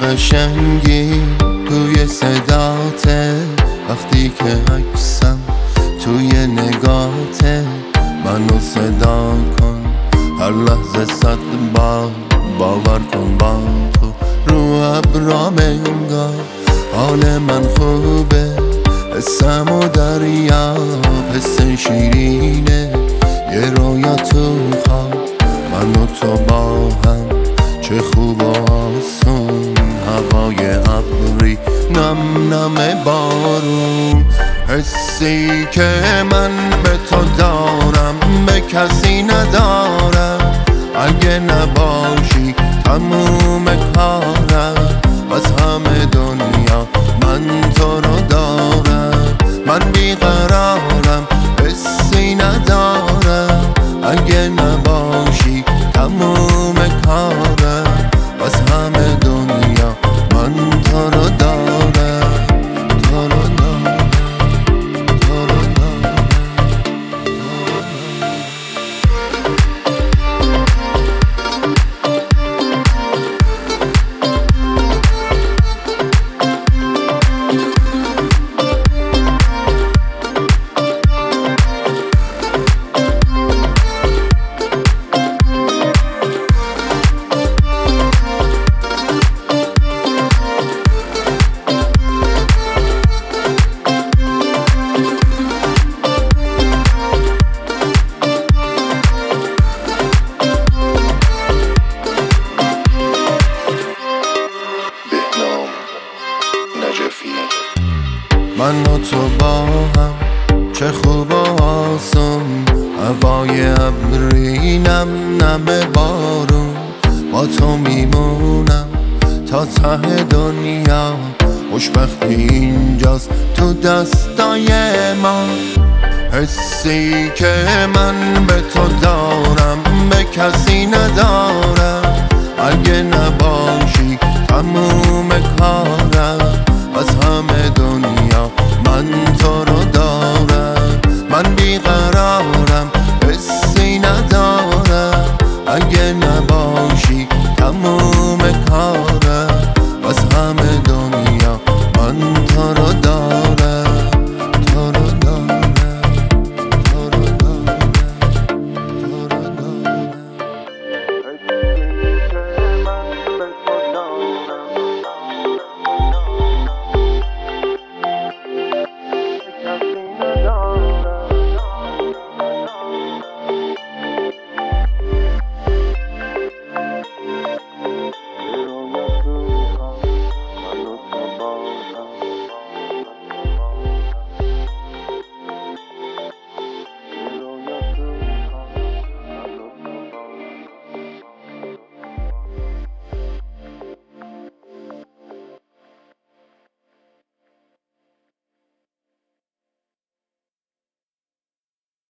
قشنگی توی صداته، وقتی که عکسم توی نگاته. منو صدا کن هر لحظه 100 بار، باور کن با تو رو ابرام انگار. حال من خوبه، حسم و دریاب، حس شیرینه یه رویا تو خواب. من و تو با هم چه خوب و آسون، هوای ابری نم نم بارون. حسی که من به تو دارم به کسی ندارم، اگه نباشی تموم کارم. از همه دنیا من تو رو دارم، من بیقرارم حسی ندارم، اگه نباشی تموم کارم. از همه دنیا من تو رو دارم، تو رو دارم، تو رو دارم. من و تو با هم چه خوب و آسون، هوای ابری نم نم بارون. با تو میمونم تا ته دنیا، خوشبختی اینجاست تو دستای ما. حسی که من به تو دارم به کسی ندارم، اگه نباشی تموم کارم. از همه دنیا من تو رو دارم، من بیقرارم